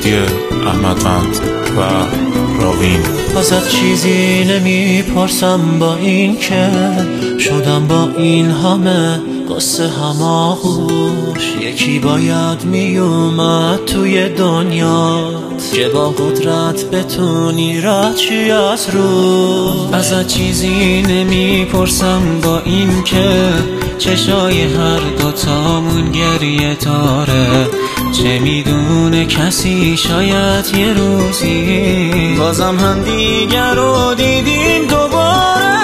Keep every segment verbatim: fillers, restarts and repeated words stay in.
موسیقی احمدوند و راوین. ازت چیزی نمیپرسم با این که شدم با این همه قصه هماغوش. یکی باید میومد توی دنیات که با قدرت بتونی رد چی از رو. ازت چیزی نمیپرسم با این که چشای هر دوتامون گریه داره. چه میدونه کسی شاید یه روزی بازم هم دیگر رو دیدیم دوباره.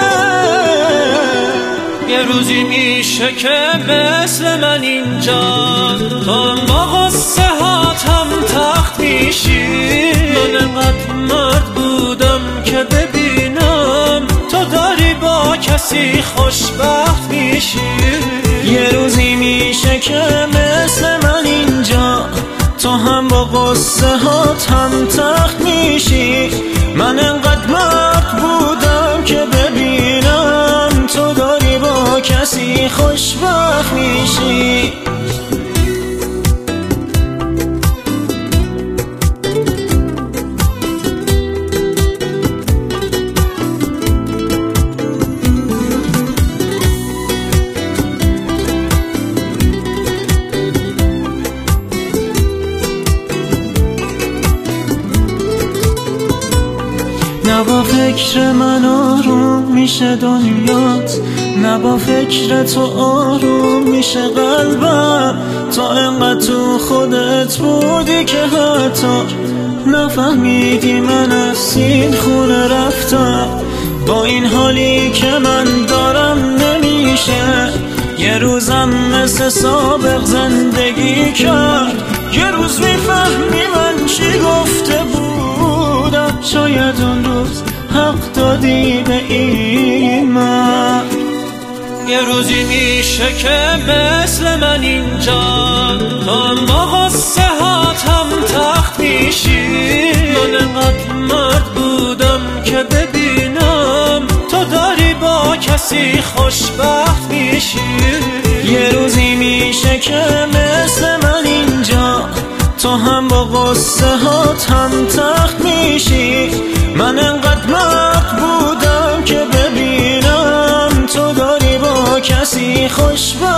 یه روزی میشه که مثل من اینجا تو هم با غصه هاتم تخت میشی. من انقدر مرد بودم که ببینم تو داری با کسی خوشبخت میشی. یه روزی میشه که مثل من اینجا تو هم با غصه هاتم تخت میشی. من انقدر مرد بودم که ببینم تو داری با کسی خوشبخت میشی. نه با فکر من آروم میشه دنیات، نه با فکر تو آروم میشه قلبم. تو انقدر تو خودت بودی که حتی نفهمیدی من از این خونه رفتم. با این حالی که من دارم نمیشه یه روزم مثل سابق زندگی کرد. یه روز میفهمی من چی گفته بودم، شاید اون روز حق دادی به این من. یه روزی میشه که مثل من اینجا تو هم با غصه هاتم تخت میشی. من انقدر مرد بودم که ببینم تو داری با کسی خوشبخت میشی. یه روزی میشه که مثل من اینجا تو هم با غصه هاتم تخت میشی. من انقدر مرد بودم که ببینم تو داری با کسی خوشبخت